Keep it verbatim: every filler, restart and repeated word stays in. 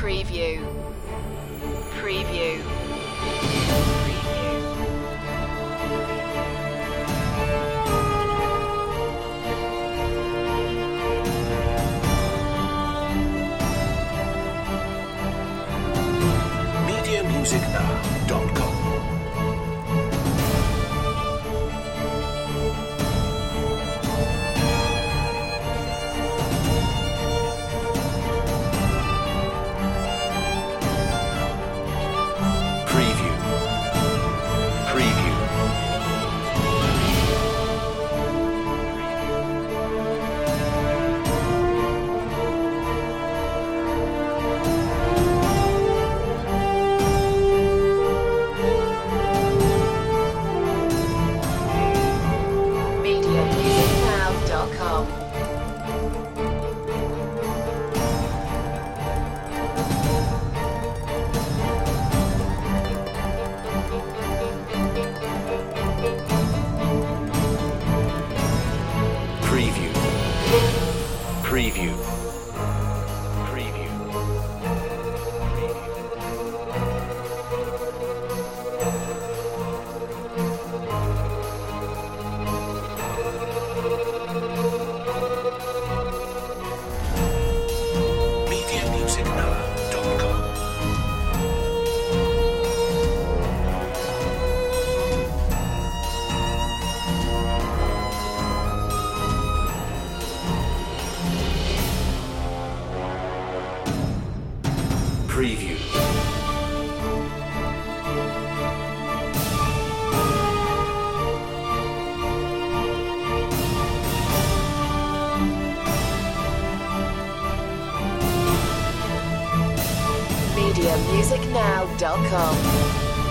Preview. Preview. media music now dot com. Preview. Preview. media music now dot com. Preview. Preview. Preview. media music now dot com. Preview. media music now dot com.